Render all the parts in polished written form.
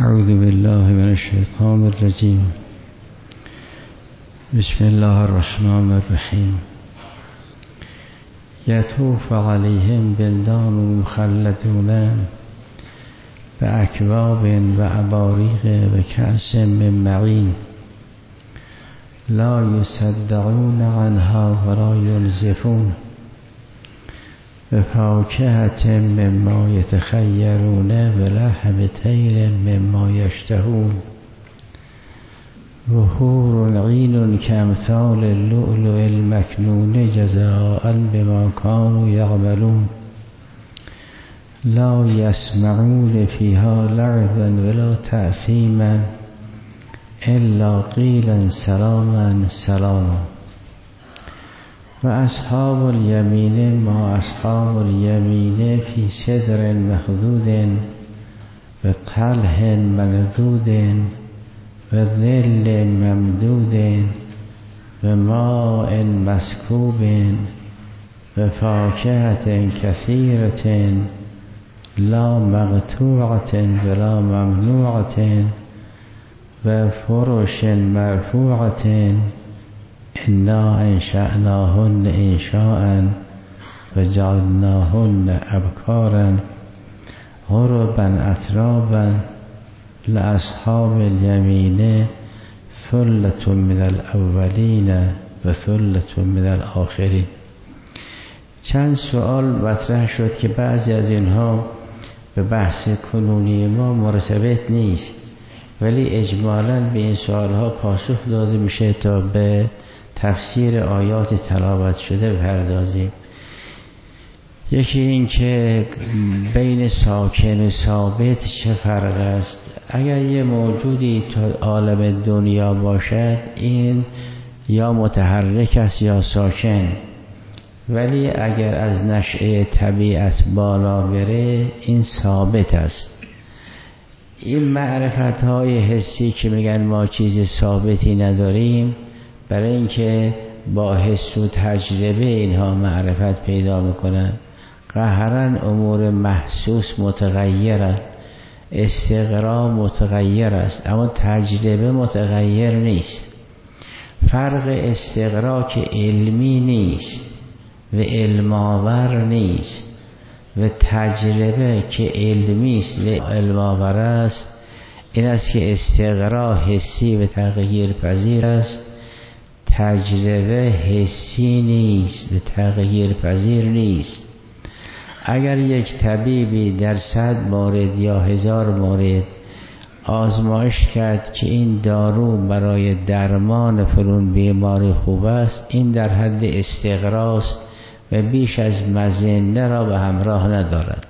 أعوذ بالله من الشيطان الرجيم. بسم الله الرحمن الرحيم. يطوف عليهم بلدان مخلدون بأكواب وأباريق وكأس من معين لا يصدعون عنها ولا ينزفون بفاكهة مما يتخيرون ولحم طير مما يشتهون وحور عين كأمثال اللؤلؤ المكنون جزاء بما كانوا يعملون لا يسمعون فيها لغوا ولا تأثيما إلا قيلا سلاما سلاما. وأصحاب اليمين ما أصحاب اليمين في سدر مخضود وطلح منضود وظل ممدود وماء مسكوب وفاكهة كثيرة لا مقطوعة ولا ممنوعة وفرش مرفوعة إنا أنشأناهن إنشاء وجعلناهن أبكارا عربا أترابا لأصحاب اليمين ثلة من الأولين وثلة من الآخرين. چند سوال مطرح شد که بعضی از اینها به بحث کنونی ما مرتبط نیست، ولی اجمالاً به این سوالها پاسخ داده میشه تا به تفسیر آیات تلاوت شده بپردازیم. یکی این که بین ساکن و ثابت چه فرق است. اگر یه موجودی تا عالم دنیا باشد این یا متحرک است یا ساکن، ولی اگر از نشأه طبیعت بالا بره این ثابت است. این معرفت های حسی که میگن ما چیز ثابتی نداریم، برای اینکه با حس و تجربه اینها معرفت پیدا میکنن. قهرن امور محسوس متغیرن، استقرا متغیر است اما تجربه متغیر نیست. فرق استقرا که علمی نیست و علماور نیست و تجربه که علمی است و علماور است این است که استقرا حسی و تغییر پذیر است، تجربه حسی نیست و تغییر پذیر نیست. اگر یک طبیبی در 100 مورد یا 1000 مورد آزمایش کرد که این دارو برای درمان فلان بیماری خوب است، این در حد استقراست و بیش از مظنه را به همراه ندارد.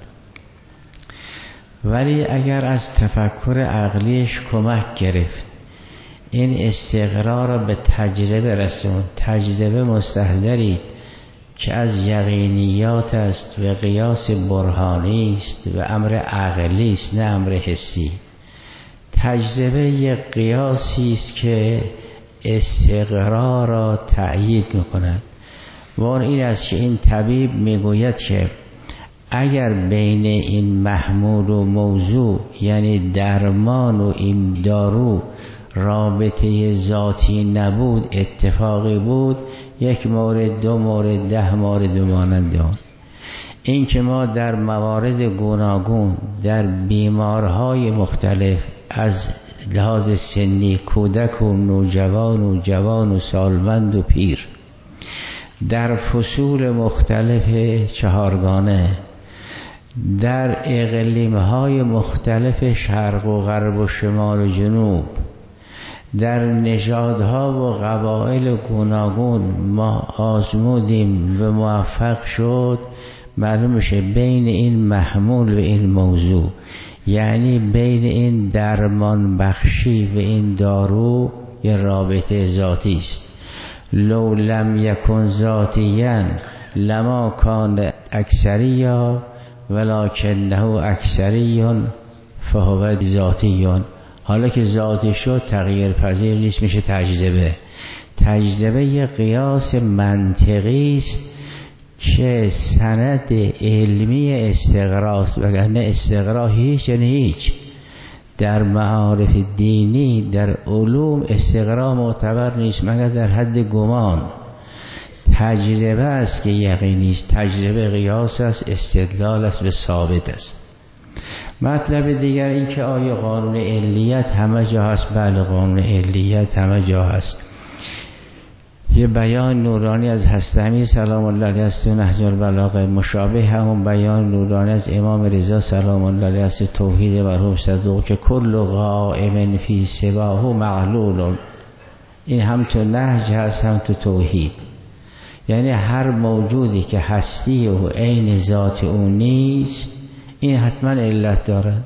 ولی اگر از تفکر عقلیش کمک گرفت، این استقرا را به تجربه رسوند. تجربه مستحضرید که از یقینیات است و قیاس برهانی است و امر عقلی است نه امر حسی. تجربه یک قیاسی است که استقرا را تأیید می‌کند. و این است که این طبیب میگوید که اگر بین این محمول و موضوع یعنی درمان و این دارو رابطه ذاتی نبود، اتفاقی بود، 1 مورد 2 مورد 10 مورد مانند آن. این که ما در موارد گوناگون در بیمارهای مختلف از لحاظ سنی کودک و نوجوان و جوان و سالمند و پیر در فصول مختلف 4گانه در اقلیم‌های مختلف شرق و غرب و شمال و جنوب در نژادها و قبایل گوناگون ما آزمودیم و موفق شد، معلوم میشه بین این محمول و این موضوع یعنی بین این درمان بخشی و این دارو یه رابطه ذاتی است. لو لم یکن ذاتیاً لما کان اکثریا ولکنه اکثریون فهو ذاتیون. حالا که ذاتی شد تغییر پذیر نیست، میشه تجربه. تجربه یه قیاس منطقی است که سند علمی استقراست، وگرنه استقرا هیچ یعنی هیچ. در معارف دینی در علوم استقرا معتبر نیست مگر در حد گمان. تجربه است که یقینی است، تجربه قیاس است، استدلال است و ثابت است. مطلب دیگر این که آیا قانون علیت همه جا هست؟ بله، قانون علیت همه جا هست. یه بیان نورانی از حضرت امیر سلام الله علیه است تو نهج البلاغه، مشابه همون بیان نورانی از امام رضا سلام الله علیه است توحید مرحوم صدوق که کل قائم فی سواه معلول. این هم تو نهج هست هم تو توحید. یعنی هر موجودی که هستی و عین ذات اون نیست این حتما علت دارد،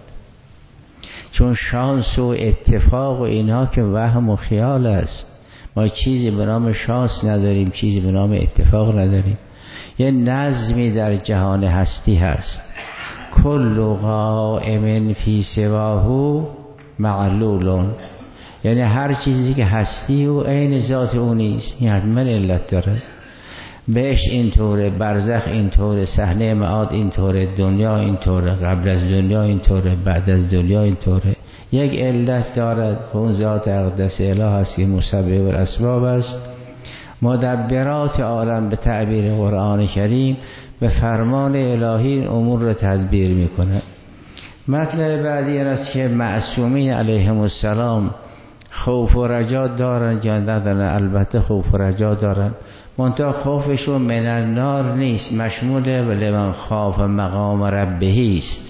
چون شانس و اتفاق و اینها که وهم و خیال است. ما چیزی به نام شانس نداریم، چیزی به نام اتفاق نداریم. یه نظمی در جهان هستی هست. کل قائم فی سواه معلول، یعنی هر چیزی که هستی و عین ذات اون نیست این حتما علت داره. بهشت اینطوره، برزخ اینطوره، صحنه معاد اینطوره، دنیا اینطوره، قبل از دنیا اینطوره، بعد از دنیا اینطوره. یک علت دارد، اون ذات اقدس اله است که مسبب الاسباب است. مدبرات عالم به تعبیر قرآن کریم به فرمان الهی امور را تدبیر میکنه. مطلب بعدی این است که معصومین علیهم السلام خوف و رجا دارن یا ندارن؟ البته خوف و رجا دارن، منتها خوفشون من النار نیست، مشمول لمن خاف مقام ربه است.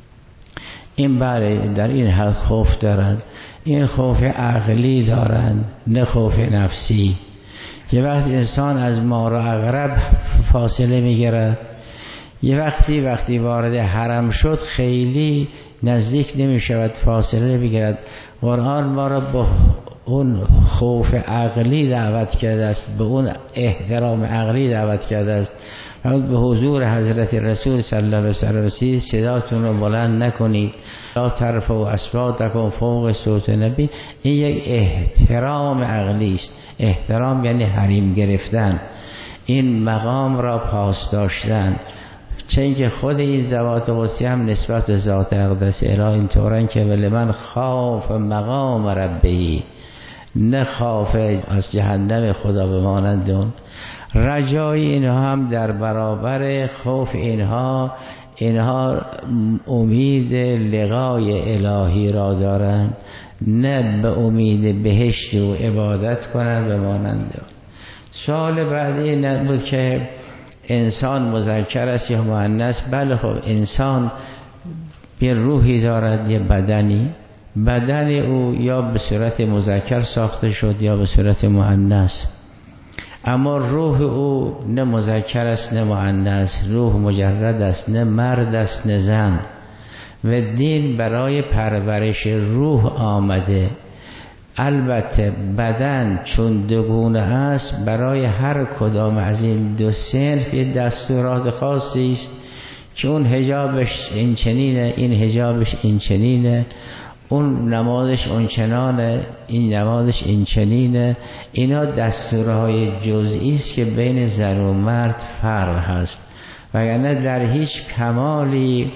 این بله در این حد خوف دارن. این خوف عقلی دارن نه خوف نفسی. یه وقت انسان از مار و عقرب فاصله میگیره، یه وقتی وارد حرم شد خیلی نزدیک نمیشود، فاصله میگیرد. قرآن ما را به اون خوف عقلی دعوت کرده است، به اون احترام عقلی دعوت کرده است. به حضور حضرت رسول صلی الله علیه وسلم صداتون رو بلند نکنید، لا ترفعوا اصواتکم فوق صوت نبی. این یک احترام عقلی است. احترام یعنی حریم گرفتن، این مقام را پاس داشتن. چون که خود این ذوات قدسی هم نسبت به ذات اقدس اله اینطورن که ولی من خاف مقام ربی، نه خاف از جهنم خدا بمانند اون. رجای اینها هم در برابر خوف اینها امید لقای الهی را دارن، نه به امید بهشت و عبادت کنن بمانند اون. سوال بعدی نبود که انسان مذکر است یا مؤنث. بله خب انسان یه روحی دارد، یه بدنی. بدن او یا به صورت مذکر ساخته شد یا به صورت مؤنث، اما روح او نه مذکر است نه مؤنث. روح مجرد است، نه مرد است نه زن. و دین برای پرورش روح آمده. البته بدن چون دوگونه است، برای هر کدام از این دو صنف یه دستورات خاصی است که اون حجابش این چنینه، این حجابش این چنینه، اون نمازش اون چنانه، این نمازش این چنینه. اینا دستورهای جزئی است که بین زن و مرد فرق هست، وگرنه در هیچ کمالی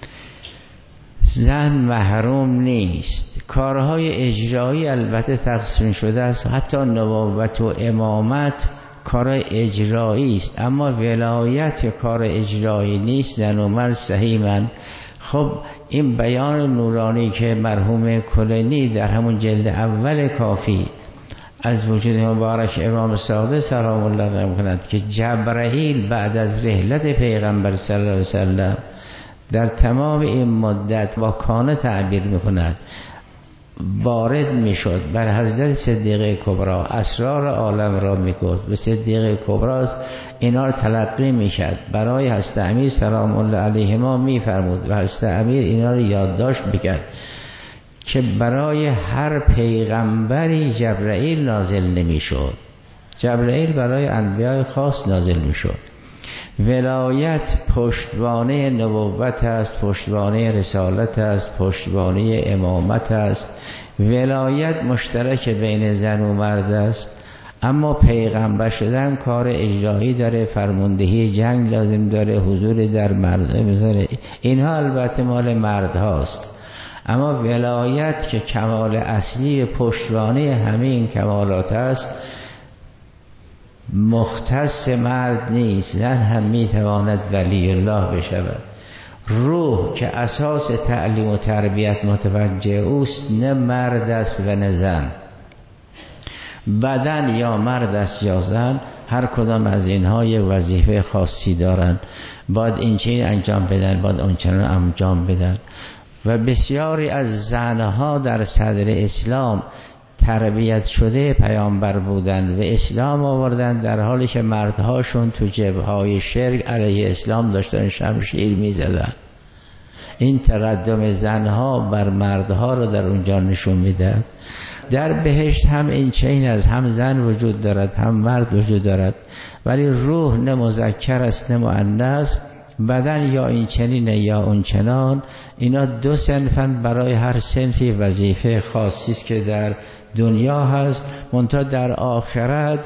زن محروم نیست. کارهای اجرایی البته تقسیم شده است، حتی نبوت و امامت کار اجرایی است، اما ولایت کار اجرایی نیست. زن و مرد سهیمن. خب این بیان نورانی که مرحوم کلینی در همون جلد اول کافی از وجود مبارک امام صادق سلام الله علیه می‌کند که جبرائیل بعد از رحلت پیغمبر صلی الله علیه وسلم در تمام این مدت با کانه تعبیر می‌کند وارد میشد بر حضرت صدیقه کبری، اسرار عالم را میگفت و صدیقه کبری اینا را تلقی میکرد، برای حضرت امیر سلام الله علیهما میفرمود و حضرت امیر اینا را یادداشت میکرد که برای هر پیغمبری جبرائیل نازل نمیشد. جبرائیل برای انبیاء خاص نازل میشد. ولایت پشتوانه نبوت است، پشتوانه رسالت است، پشتوانه امامت است. ولایت مشترک بین زن و مرد است، اما پیغمبر شدن کار اجرایی داره، فرماندهی جنگ لازم داره، حضور در مردم داره. اینها البته مال مرد هاست، اما ولایت که کمال اصلی پشتوانه همه این کمالات است مختص مرد نیست، زن هم میتواند ولی الله بشود. روح که اساس تعلیم و تربیت متوجه اوست، نه مرد است و نه زن. بدن یا مرد است یا زن، هر کدام از اینها یک وظیفه خاصی دارن، باید این چیز انجام بدن، باید اون چنان انجام بدن. و بسیاری از زنها در صدر اسلام تربیت شده پیامبر بودن و اسلام آوردن، در حالی که مردهاشون تو جبهه‌های شرک علیه اسلام داشتن شمشیر می‌زدن. این تقدم زنها بر مردها رو در اونجا نشون میده. در بهشت هم این چین از هم زن وجود دارد هم مرد وجود دارد، ولی روح نه مذکر است نه مؤنث. بدن یا این چنینه یا اون چنان. اینا دو صنفن، برای هر صنفی وظیفه خاصی است که در دنیا هست، منتها در آخرت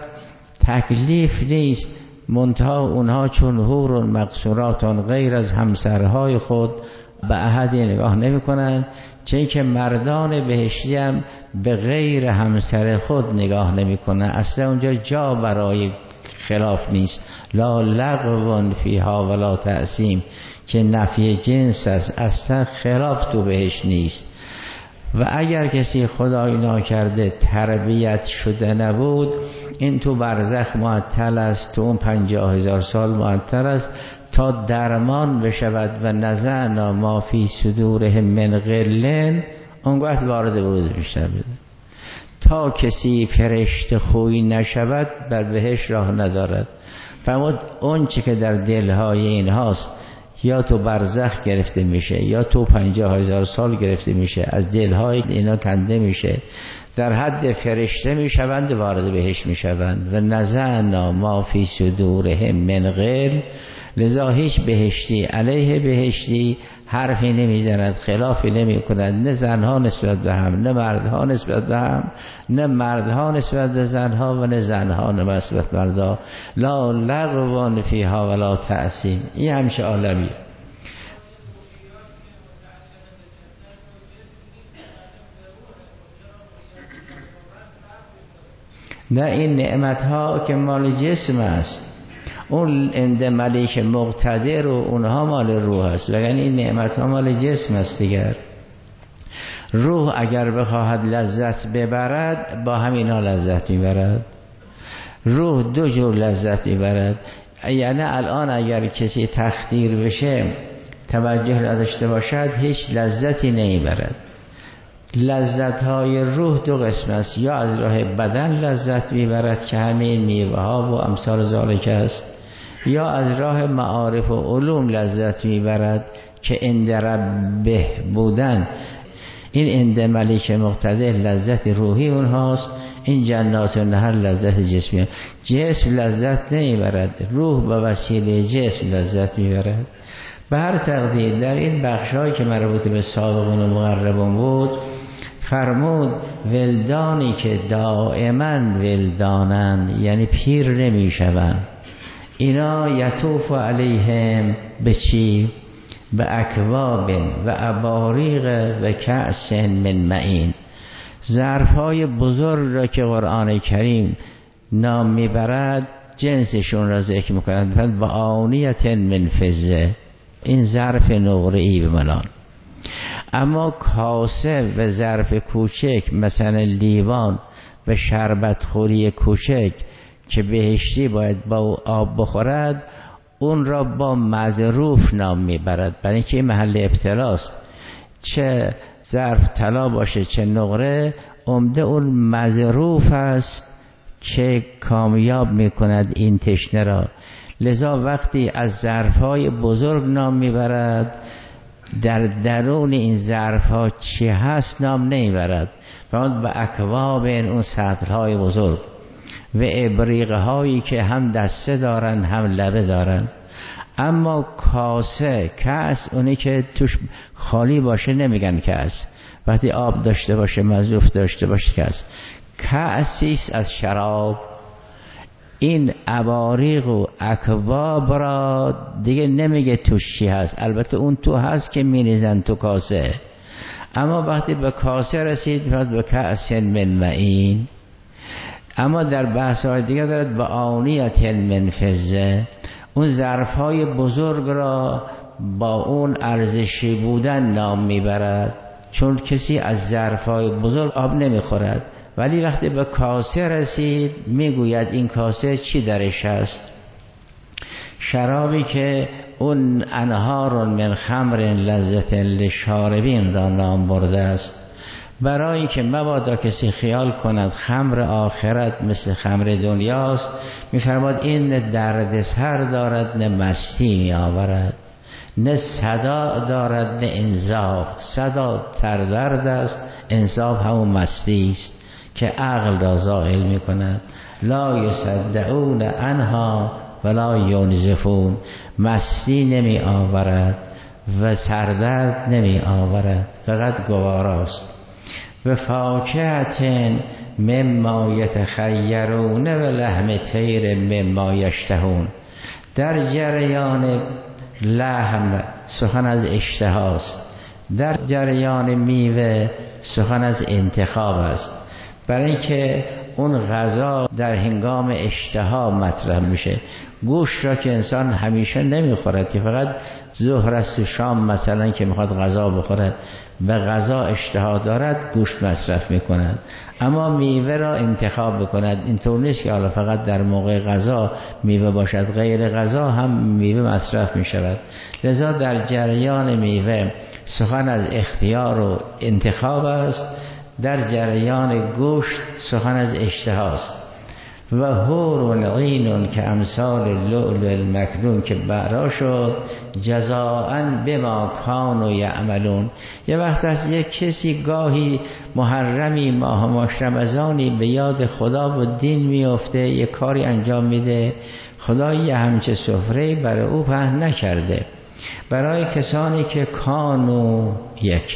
تکلیف نیست. منتها اونها چون حور مقصوراتون غیر از همسرهای خود به احدی نگاه نمی کنن، چون که مردان بهشتی هم به غیر همسر خود نگاه نمی کنن. اصلا اونجا جا برای خلاف نیست. لا لغو فیها ولا تأثیم، که نفی جنس است، اصلا خلاف تو بهش نیست. و اگر کسی خدای ناکرده تربیت شده نبود، این تو برزخ معطل است، تو اون 50,000 سال معطل است تا درمان بشود. و نزعنا ما فی صدورهم من غل، اونگاه وارد ورود بیشتر بده. تا کسی فرشته خوی نشود بر بهش راه ندارد. فرمود اون چی که در دلهای این هاست یا تو برزخ گرفته میشه یا تو 50,000 سال گرفته میشه، از دلهای اینا کنده میشه، در حد فرشته میشوند، وارد بهش میشوند. و نزعنا ما فی صدورهم من غل، لذا هیچ بهشتی علیه بهشتی حرفی نمیزند، خلافی نمی کند، نه زنها نسبت به هم، نه مردها نسبت به هم، نه مردها نسبت به زنها و نه زنها نسبت به مردها. لا لغو فیها ولا تأثیم. این همشه عالمی. نه، این نعمت ها که مال جسم است، اون اند ملیک مقتدر و اونها مال روح است، وگرنه این نعمت ها مال جسم است دیگر. روح اگر بخواهد لذت ببرد با همینا لذت میبرد. روح دو جور لذت میبرد. یعنی الان اگر کسی تخدیر بشه توجه نداشته باشد هیچ لذتی نمیبرد. لذت های روح دو قسم است، یا از راه بدن لذت میبرد که همین میوه ها و امثال ذالک است، یا از راه معارف و علوم لذت میبرد که عند ربه بودن. این عند ملیک مقتدر لذت روحی اونهاست، این جنات النهر لذت جسمی. جسم لذت نمیبرد، روح به وسیله جسم لذت میبرد. به هر تقدیر در این بخشایی که مربوط به سابقون و مقربون بود فرمود ولدانی که دائما ولدانند، یعنی پیر نمیشوند، اینا یطوف علیهم به چی؟ به اکواب و اباریق و کأس من معین. ظرفهای بزرگ را که قرآن کریم نام میبرد جنسشون را ذکر میکنند. و آنیت من فضه، این ظرف نقره‌ای به منان. اما کاسه و ظرف کوچک مثلا لیوان و شربت خوری کوچک که بهشتی باید با آب بخورد، اون را با مظروف نام میبرد، برای اینکه این محل ابتلاست. چه ظرف طلا باشه چه نقره، عمده اون مظروف است که کامیاب میکند این تشنه را. لذا وقتی از ظرفهای بزرگ نام میبرد، در درون این ظرفها چی هست نام نمیبرد. فرمود به اکواب، اون سطرهای بزرگ، و ابریقه هایی که هم دسته دارن هم لبه دارن. اما کاسه، کأس، اونی که توش خالی باشه نمیگن کأس، وقتی آب داشته باشه مظروف داشته باشه کأس. کأسیست از شراب. این اباریق و اکواب را دیگه نمیگه توش چی هست، البته اون تو هست که مینیزن تو کاسه، اما وقتی به کاسه رسید میاد به کأس من معین. اما در بحث های دیگه دارد به آنیت من فضه، اون ظرف های بزرگ را با اون ارزشی بودن نام میبرد، چون کسی از ظرف های بزرگ آب نمیخورد، ولی وقتی به کاسه رسید میگوید این کاسه چی درش هست. شرابی که اون انهار من خمر لذت للشاربین را نام برده است، برای اینکه مبادا کسی خیال کند خمر آخرت مثل خمر دنیاست، میفرماد این نه دردسر دارد نه مستی میآورد، نه صدا دارد نه انصاف. صدا سردرد است، انصاف همون مستی است که عقل را زائل میکند. لا یصدعون عنها ولا ینزفون، مستی نمی آورد و سردرد نمی آورد، فقط گواراست. و فاکهة مما یتخیرون و لحم طیر مما یشتهون، در جریان لحم سخن از اشتهاست، در جریان میوه سخن از انتخاب است، برای اینکه اون غذا در هنگام اشتها مطرح میشه. گوشت را که انسان همیشه نمیخورد که فقط ظهر است و شام مثلا که میخواد غذا بخورد و غذا اشتها دارد گوشت مصرف میکند، اما میوه را انتخاب بکند. اینطور نیست که حالا فقط در موقع غذا میوه باشد، غیر غذا هم میوه مصرف میشود. لذا در جریان میوه سخن از اختیار و انتخاب است، در جریان گوشت سخن از اشتهاست. و حور عین که امثال اللؤلؤ المکنون، که برا شد جزاء بما کانوا یعملون. یه وقت از یک کسی گاهی محرمی ماه رمضانی به یاد خدا و دین میفته، یه کاری انجام میده، خدا یه همچه سفره برای او پهن نکرده. برای کسانی که کانوا یک،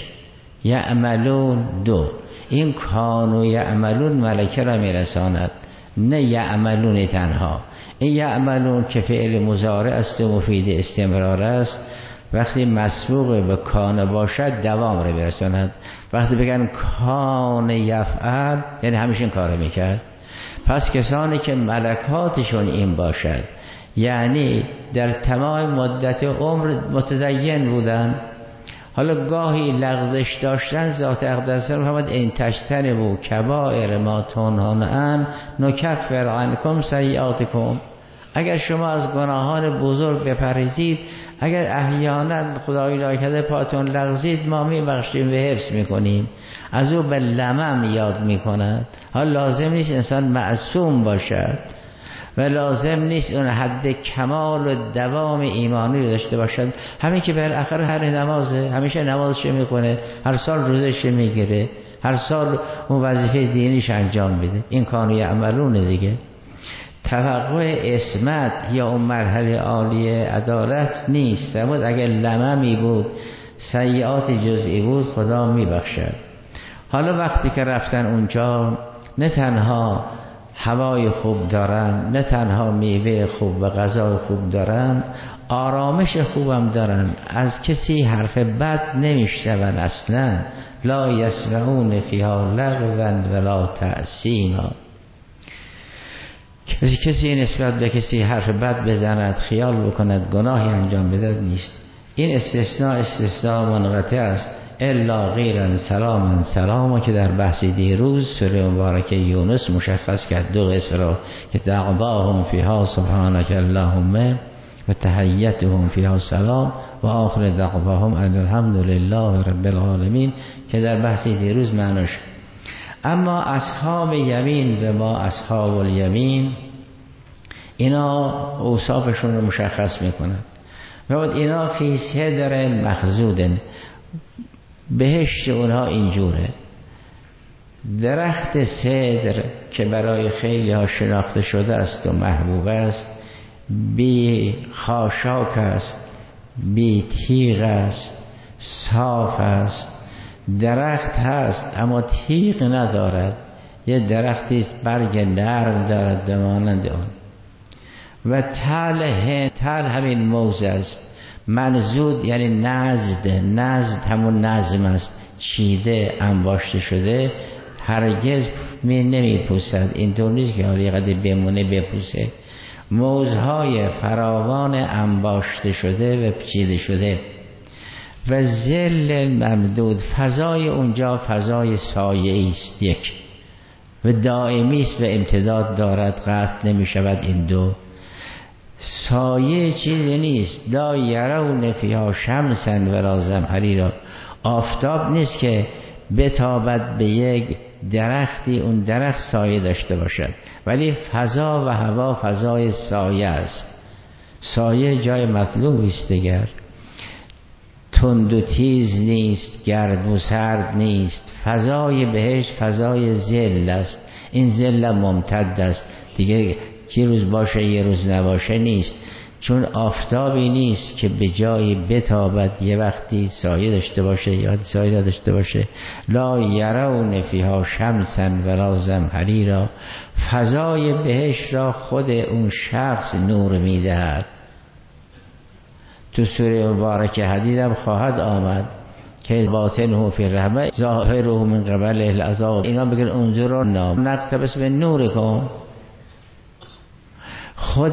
یعملون دو، این کانوا یعملون ملکه را میرساند، نه یعملون تنها. این یعملون که فعل مضارع است و مفید استمرار است، وقتی مسبوق به کان باشد دوام رو برساند. وقتی بگن کان یفعل یعنی همیشه این کار میکرد. پس کسانی که ملکاتشون این باشد، یعنی در تمام مدت عمر متدین بودن، حالا گاهی لغزش داشتن، ذات اقدس فرمود این تجتنبوا کبائر ما تنهون عنه نکفر عنکم سیئاتکم. اگر شما از گناهان بزرگ بپرهیزید، اگر احیانا خدای را کرده پاتون لغزید، ما میبخشیم و حفظ میکنیم. از او به لمم یاد میکند. حالا لازم نیست انسان معصوم باشد و لازم نیست اون حد کمال و دوام ایمانی رو داشته باشد. همین که بالاخره هر نمازه، همیشه نمازش میکنه، هر سال روزش میگیره، هر سال اون وظیفه دینیش انجام میده، این کانوا یعملون دیگه. توقع عصمت یا اون مرحله عالی عدالت نیست. اگر لممی بود، سیئات جزئی بود، خدا میبخشد. حالا وقتی که رفتن اونجا، نه تنها هوای خوب دارن، نه تنها میوه خوب و غذای خوب دارن، آرامش خوبم دارن، از کسی حرف بد نمیشنون اصلا. لا یسمعون فیها لغوا ولا تأثیما. کسی نسبت به کسی حرف بد بزند، خیال بکند، گناهی انجام بده نیست. این استثناء منقطع است. الا غیرا سلاما سلاما که در بحث دیروز سوره مبارکه یونس مشخص کرد دو قسم را که دعواهم فیها سبحانک اللهم و تحیتهم فیها سلام و آخر دعواهم ان الحمد لله رب العالمین که در بحث دیروز معناش. اما اصحاب یمین و ما اصحاب الیمین، اینا اوصافشون رو مشخص میکنند. و اینا فی صدر مخضود، بهشت اونها اینجوره. درخت صدر که برای خیلی ها شناخته شده است و محبوب است، بی خاشاک است، بی تیغ است، صاف است. درخت هست اما تیغ ندارد، یه درختی است برگ نرم دارد مانند آن. و تل همین موز است. منزود یعنی نزد، نزد همون نظم است، چیده انباشته شده هرگز نمیپوسد. اینطور نیست که حالا قدر بمونه بپوسه. موزهای فراوان انباشته شده و چیده شده و ظل ممدود، فضای اونجا فضای سایه است یک و دائمی است و امتداد دارد، قطع نمی شود. این دو سایه چیزی نیست. لا یرون فیها شمسا ولا زمهریرا، آفتاب نیست که بتابد به یک درختی اون درخت سایه داشته باشد، ولی فضا و هوا فضای سایه است. سایه جای مطلوب است دیگر، تند و تیز نیست، گرد و سرد نیست. فضای بهشت فضای ظل است. این ظل ممتد است دیگه، یه روز باشه یه روز نباشه نیست، چون آفتابی نیست که به جایی بتابد یه وقتی سایه داشته باشه یا سایه نداشته باشه. لا یرون فیها شمسا ولا زمهریرا، فضای بهشت را خود اون شخص نور میدهد. تو سوره مبارکه حدید هم خواهد آمد که باطنه فی الرحمه ظاهره من قبل العذاب. اینا بگن انظرنا نقتبس من نورکم، خود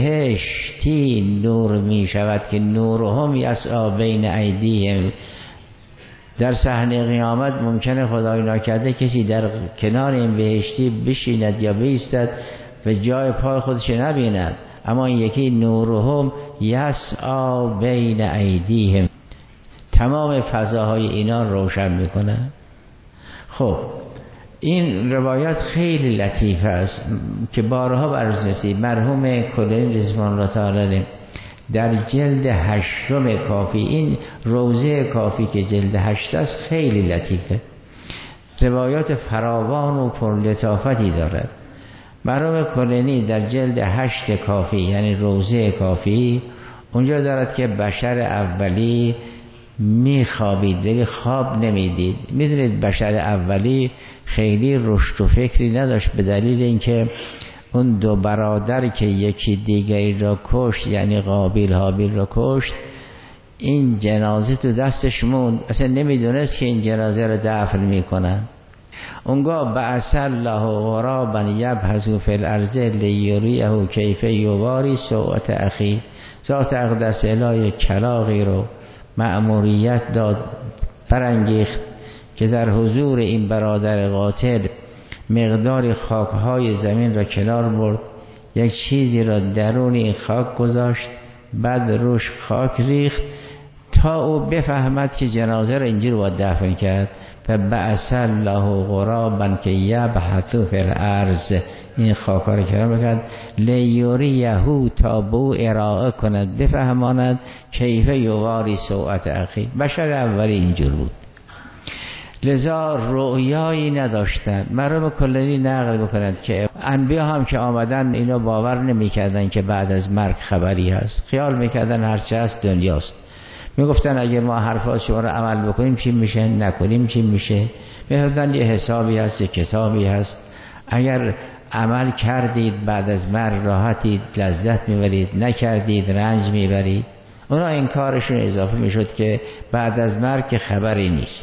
بهشتی نور می شود که نورهم یسعی بین ایدیهم. در صحنه قیامت ممکنه خدای ناکرده کسی در کنار این بهشتی بشیند یا بایستد و جای پای خودش نبیند، اما این یکی نورهم یسعی بین ایدیهم، تمام فضاهای اینا روشن میکنه. خب این روایت خیلی لطیفه است که بارها بررسی رسید. مرحوم کلینی رضوان الله تعالی در جلد 8 کافی، این روضه کافی که جلد 8 است، خیلی لطیفه، روایات فراوان و پرلطافتی دارد. مرحوم کلینی در جلد 8 کافی یعنی روضه کافی اونجا دارد که بشر اولی میخوابید ولی خواب نمیدید. میدونید بشر اولی خیلی رشد و فکری نداشت به دلیل اینکه اون دو برادر که یکی دیگری را کشت، یعنی قابیل حابیل را کشت، این جنازه تو دستش موند، اصلا نمیدونست که این جنازه را دفن میکنن. اونگاه بعث الله غرابا یبحث فی الارض لیریه کیف یواری سوءة اخی. ذات اقدس الهی کلاغی رو مأموریت داد، برانگیخت که در حضور این برادر قاتل مقدار خاکهای زمین را کنار برد، یک چیزی را درون این خاک گذاشت، بعد روش خاک ریخت تا او بفهمد که جنازه را اینجور باید دفن کرد. فبعث الله غرابا که یبحث فی الارض، این خاکا را کنار بکرد، لیریه تا بو ارائه کند، بفهماند کیف یواری سوءة اخی. بشر اولی اینجور بود، لذا رؤیایی نداشتن. مرحوم کلینی نقل میکند که انبیا هم که آمدن اینا باور نمیکردن که بعد از مرگ خبری هست، خیال میکردن هرچه هست دنیاست. میگفتن اگه ما حرفات شما رو عمل بکنیم چی میشه، نکنیم چی میشه. میگفتن یه حسابی هست، یه کتابی هست، اگر عمل کردید بعد از مرگ راحتید لذت میبرید، نکردید رنج میبرید. اونا این کارشون اضافه میشد که بعد از مرگ خبری نیست.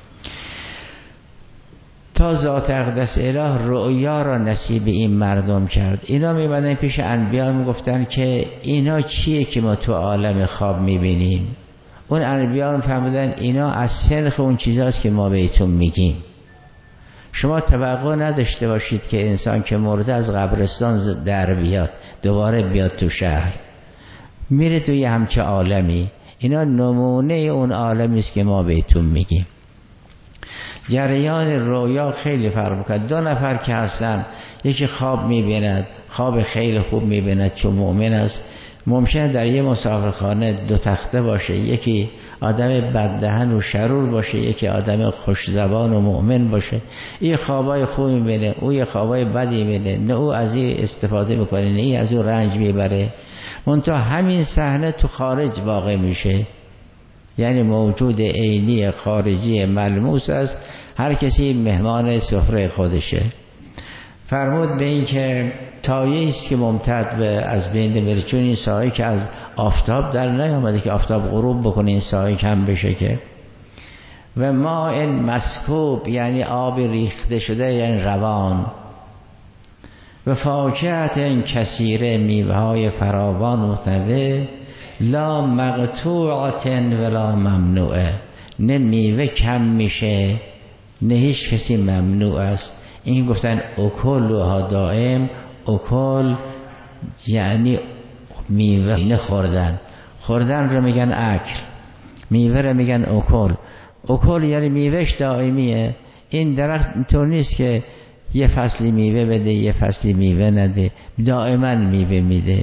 تا ذات اقدس اله رؤیا را نصیب این مردم کرد. اینا میبندن پیش انبیا میگفتن که اینا چیه که ما تو عالم خواب میبینیم. اون انبیا میفهمیدن اینا از سنخ اون چیزاست که ما بهتون میگیم. شما توقع نداشته باشید که انسان که مرده از قبرستان در بیاد دوباره بیاد تو شهر، میره توی همچه عالمی. اینا نمونه اون عالمی است که ما بهتون میگیم. جریان رویا خیلی فرق میکنه. 2 نفر که هستن، یکی خواب میبیند، خواب خیلی خوب میبیند چون مؤمن است، ممکنه در یه مسافرخانه 2 تخته باشه، یکی آدم بددهن و شرور باشه، یکی آدم خوشزبان و مؤمن باشه. این خوابای خوب میبینه، او یه خوابای بدی میبینه، نه او از این استفاده میکنه نه این از او رنج میبره. منتها همین صحنه تو خارج واقع میشه، یعنی موجود عینی خارجی ملموس است، هر کسی مهمان سفره خودشه. فرمود به این که سایه است که ممتد به از بین بره، چون این سایه که از آفتاب در نیامده که آفتاب غروب بکنه این سایه کم بشه که. و ماء مسکوب یعنی آب ریخته شده یعنی روان، و فاکهة کثیره میوه های فراوان متنوع، لا مقطوعة ولا ممنوعه، نه میوه کم میشه نه هیچ کسی ممنوع است. این گفتن اکلها دائم، اکل یعنی میوه نه خوردن رو میگن اکل، میوه رو میگن اکل. اکل یعنی میوهش دائمیه. این درخت اینطور نیست که یه فصلی میوه بده یه فصلی میوه نده، دائما میوه میده.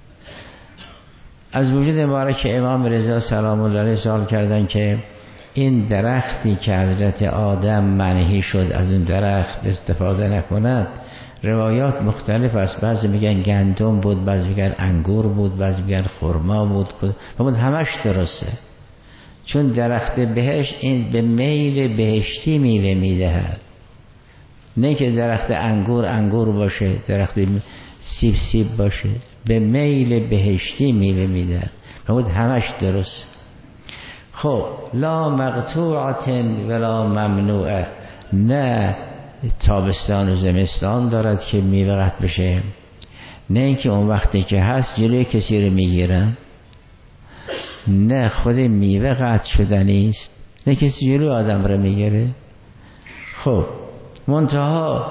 از وجود مبارک امام رضا سلام الله علیه سوال کردن که این درختی که حضرت آدم منهی شد از اون درخت استفاده نکند، روایات مختلف است. بعضی میگن گندم بود، بعضی میگن انگور بود، بعضی میگن خرما بود، همش درسته. چون درخت بهشت این به میل بهشتی میوه میدهد، نه که درخت انگور باشه، درخت سیب باشه، به میل بهشتی میوه میدهد. همش درست. خب لا مقطوعة ولا ممنوعه، نه تابستان و زمستان دارد که میوه قطع بشه، نه اینکه اون وقتی که هست جلوی کسی رو میگیرن، نه خود میوه قطع شدنی است، نه کسی جلوی آدم رو میگیره. خب منتها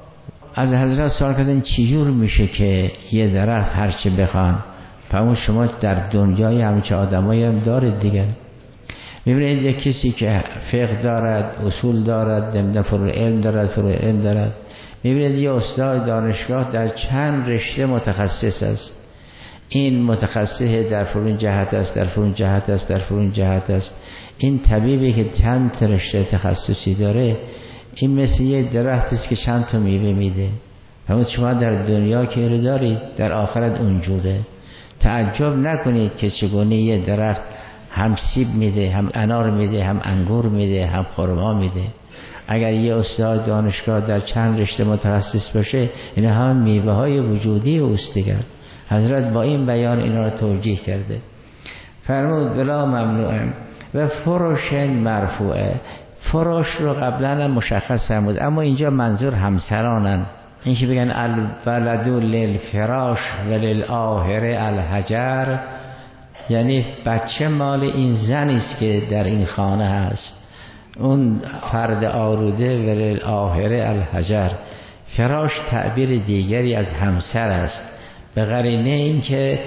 از حضرت سوال کردن چجور میشه که یه درخت هرچه بخوان، فرمود شما در دنیای همچه آدمایی هم دارید دیگر. میبینید یک کسی که فقه دارد، اصول دارد، نمیدونم فروع علم دارد، میبینید یه استاد دانشگاه در چند رشته متخصص است. این متخصص در فلان جهت است، در فلان جهت است، در فلان جهت است. این طبیبی که چند رشته تخصصی داره، این مثل یه درخت است که چند تا میوه میده. همون شما در دنیا که رو دارید، در آخرت اونجوره. تعجب نکنید که چگونه یه درخت هم سیب میده، هم انار میده، هم انگور میده، هم خرما میده. اگر یه استاد دانشگاه در چند رشته متخصص باشه، این هم میوه های وجودی اوست دیگر. حضرت با این بیان اینا رو توجیه کرده. فرمود بلا ممنوعه و فرش مرفوعه. فرش رو قبلا هم مشخص فرمود، اما اینجا منظور همسرانن. این که بگن الولد للفراش و للآخره الحجر، یعنی بچه مال این زنی است که در این خانه هست، اون فرد آروده و للآخره الحجر. فراش تعبیر دیگری از همسر است، به قرینه این که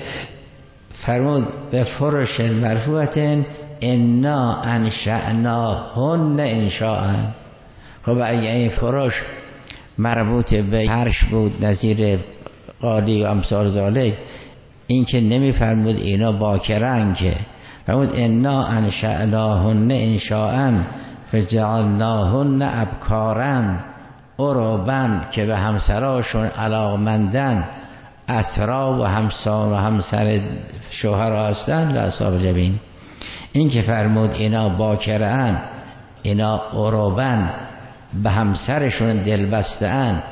فرمود به فرش مرفوعتن انا انشأناهن انشاء. خب اگه این فرش مربوط به فرش بود نظیر قالی و امثال ذالک، این که نمی فرمود اینا باکرن، که فرمود انا انشأناهن انشاء فجعلناهن ابکارا عربا، که به همسراشون علاقمندن، اسرا و همسر شوهر هستن لاصحاب الیمین. این که فرمود اینا باکرن، اینا عربا به همسرشون دلبستن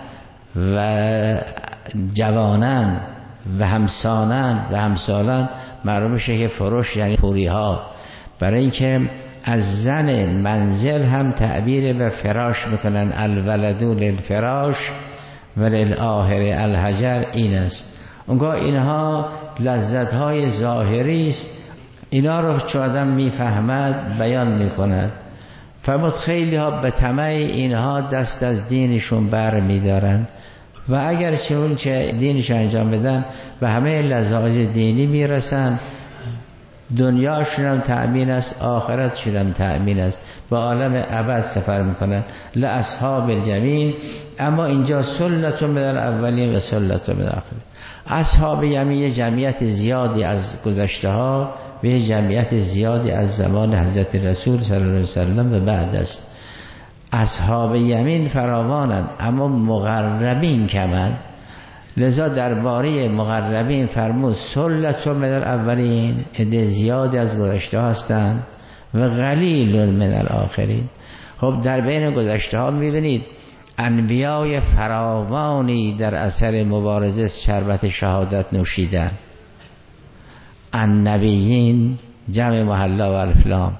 و جوانن و همسانن و همسالن، معلوم میشه که فروش یعنی پوری ها. برای اینکه از زن منزل هم تعبیر به فراش میکنن، الولد للفراش و للآخره الحجر. این است. اونگاه اینها لذت های ظاهری است، اینا رو چه آدم میفهمد بیان میکند. فرمود خیلی ها به طمع اینها دست از دینشون بر میدارن و اگر چه دینش انجام بدن به همه لذات دینی میرسن، دنیاشون هم تأمین است، آخرتشون هم تأمین است، به عالم ابد سفر میکنن. لاصحاب الیمین. اما اینجا سلة من الاولین و سلة من الاخرین. اصحاب یمین یه جمعیت زیادی از گذشته ها و یه جمعیت زیادی از زمان حضرت رسول صلی الله علیه وسلم و بعد است. اصحاب یمین فراوانند اما مقربین کمند، لذا درباره مقربین فرمود سلة من الاولین، عده زیادی از گذشته هستند و قلیل من الاخرین. خب در بین گذشته ها میبینید انبیای فراوانی در اثر مبارزه شربت شهادت نوشیدن. النبیین جمع محلا و الفلام،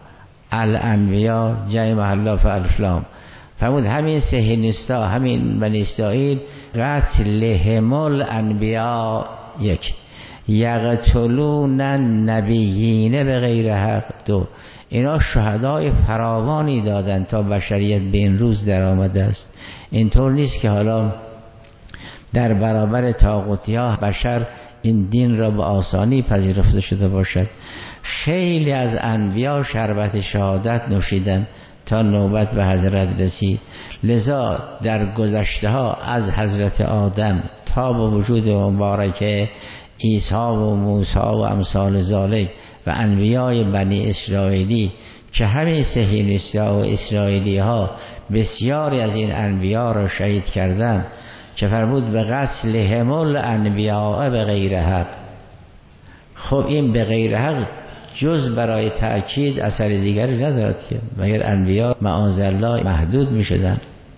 الانبیا جای محلا فالفلام فرمود همین صهیونیستا، همین بنی اسرائیل، قتلهم الانبیا، یک، یقتلون النبیین به غیر حق، دو، اینا شهدای فراوانی دادن تا بشریت به این روز در آمده است. اینطور نیست که حالا در برابر طاغوتی‌ها بشر این دین را به آسانی پذیرفته شده باشد. خیلی از انبیا شربت شهادت نوشیدن تا نوبت به حضرت رسید. لذا در گذشته ها از حضرت آدم تا به وجود مبارک عیسی و موسی و امثال ذالک و انبیای بنی اسرائیلی که همین صهیونیست‌ها و اسرائیلی ها بسیاری از این انبیا را شهید کردند که فرمود به قتلهم الانبیاء به غیر حق. خب این به غیر حق جز برای تأکید اثر دیگری ندارد که مگر انبیا معاذالله محدود می شدن.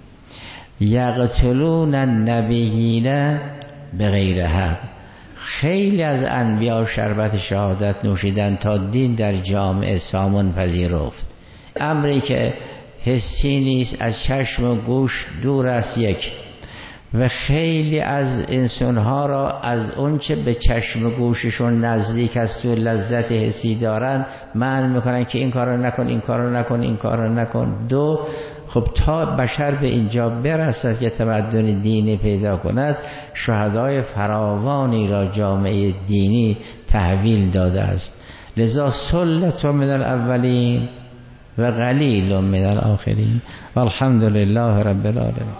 یقتلون النبیین به غیر حق، خیلی از انبیا شربت شهادت نوشیدن تا دین در جامعه سامون پذیرفت. امری که حسی نیست، از چشم و گوش دور است، یک، و خیلی از انسانها را از اون چه به چشم و گوششون نزدیک است و لذت حسی دارن منع میکنن که این کارو نکن، این کارو نکن، این کارو نکن. دو، خب تا بشر به اینجا برسد که تمدن دینی پیدا کند، شهدای فراوانی را جامعه دینی تحویل داده است. لذا سلة من الاولین و قلیل من الاخرین. والحمد لله رب العالمین.